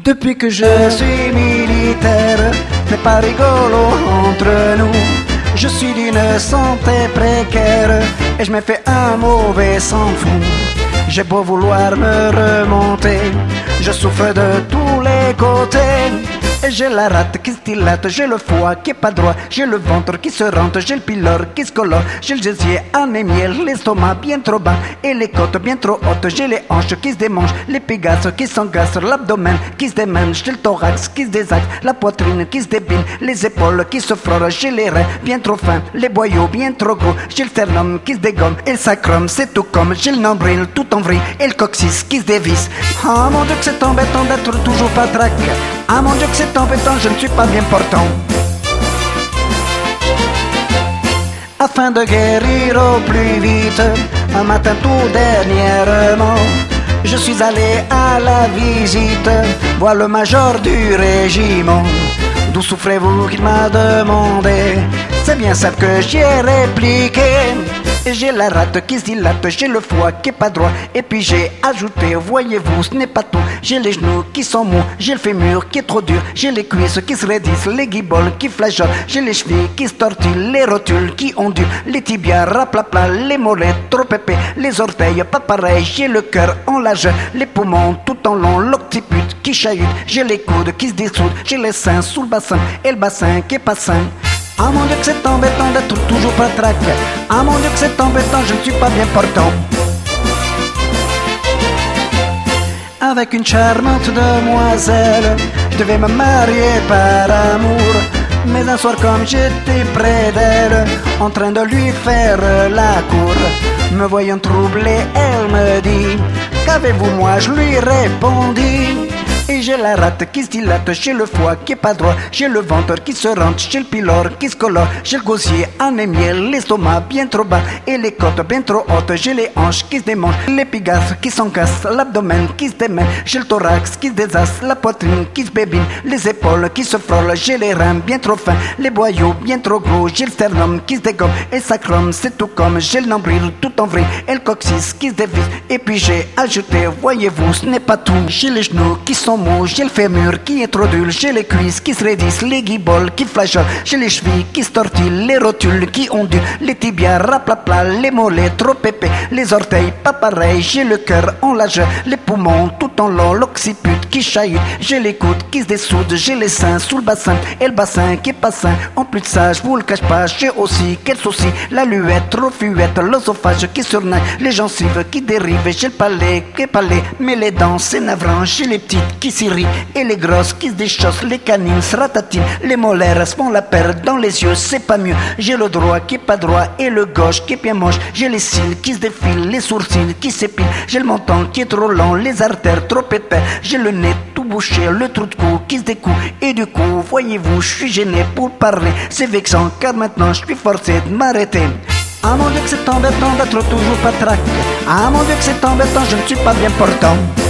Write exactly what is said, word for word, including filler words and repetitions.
Depuis que je suis militaire, n'est pas rigolo entre nous. Je suis d'une santé précaire et je me fais un mauvais sang fou. J'ai beau vouloir me remonter, je souffre de tous les côtés. Et j'ai la rate qui se dilate, j'ai le foie qui est pas droit, j'ai le ventre qui se rentre, j'ai le pylore qui se colore, j'ai le gésier anémié, l'estomac bien trop bas et les côtes bien trop hautes, j'ai les hanches qui se démangent, les pégasses qui s'engassent, l'abdomen qui se démène, j'ai le thorax qui se désaxe, la poitrine qui se débine, les épaules qui se frôlent, j'ai les reins bien trop fins, les boyaux bien trop gros, j'ai le sternum qui se dégomme et le sacrum c'est tout comme, j'ai le nombril tout en vrille et le coccyx qui se dévisse. Ah mon Dieu que c'est embêtant d'être toujours patraque. Ah mon Dieu que c'est embêtant, je ne suis pas bien portant. Afin de guérir au plus vite, un matin tout dernièrement, je suis allé à la visite, voir le major du régiment. D'où souffrez-vous qu'il m'a demandé, c'est bien ça que j'y ai répliqué. J'ai la rate qui se dilate, j'ai le foie qui est pas droit. Et puis j'ai ajouté, voyez-vous, ce n'est pas tout. J'ai les genoux qui sont mous, j'ai le fémur qui est trop dur, j'ai les cuisses qui se raidissent, les guiboles qui flageolent, j'ai les chevilles qui se tortillent, les rotules qui ondulent, les tibias raplapla, les mollets trop épais, les orteils pas pareil, j'ai le cœur en lage, les poumons tout en long, l'occiput qui chahute, j'ai les coudes qui se dissoudent, j'ai les seins sous le bassin et le bassin qui est pas sain. Ah mon Dieu que c'est embêtant d'être toujours patraque. Ah mon Dieu que c'est embêtant, je ne suis pas bien portant. Avec une charmante demoiselle, je devais me marier par amour. Mais un soir comme j'étais près d'elle, en train de lui faire la cour, me voyant troublé, elle me dit, qu'avez-vous moi? Je lui répondis. Et j'ai la rate qui se dilate, j'ai le foie qui est pas droit, j'ai le ventre qui se rentre, j'ai le pylore qui se colore, j'ai le gosier anémié, l'estomac bien trop bas et les côtes bien trop hautes, j'ai les hanches qui se démangent, les pégasses qui s'encassent, l'abdomen qui se démène, j'ai le thorax qui se désasse, la poitrine qui se bébine, les épaules qui se frôlent, j'ai les reins bien trop fins, les boyaux bien trop gros, j'ai le sternum qui se dégomme et le sacrum c'est tout comme, j'ai le nombril tout en vrille et le coccyx qui se dévisse. Et puis j'ai ajouté, voyez-vous, ce n'est pas tout, j'ai les genoux qui sont j'ai le fémur qui est trop dur, j'ai les cuisses qui se raidissent, les guiboles qui flageolent, j'ai les chevilles qui se tortillent, les rotules qui ondulent, les tibias raplapla, les mollets trop épais, les orteils pas pareils, j'ai le cœur en lage, les poumons tout en long, l'occiput qui chahute, j'ai les coudes qui se dessoudent, j'ai les seins sous le bassin et le bassin qui est pas sain. En plus de ça, je vous le cache pas, j'ai aussi quel souci, la luette trop fuette, l'œsophage qui surnaille, les gencives qui dérivent, j'ai le palais qui est palais, mais les dents c'est navrant, j'ai les petites qui s'y rient et les grosses qui se déchaussent, les canines se ratatinent, les molaires se font la paire dans les yeux, c'est pas mieux. J'ai le droit qui est pas droit et le gauche qui est bien moche, j'ai les cils qui se défilent, les sourcils qui s'épilent, j'ai le menton qui est trop long, les artères trop épais, j'ai le nez tout bouché, le trou de cou qui se découle et du coup, voyez-vous, je suis gêné pour parler, c'est vexant car maintenant je suis forcé de m'arrêter. Ah mon Dieu que c'est embêtant d'être toujours patraque. Ah mon Dieu que c'est embêtant, je ne suis pas bien portant.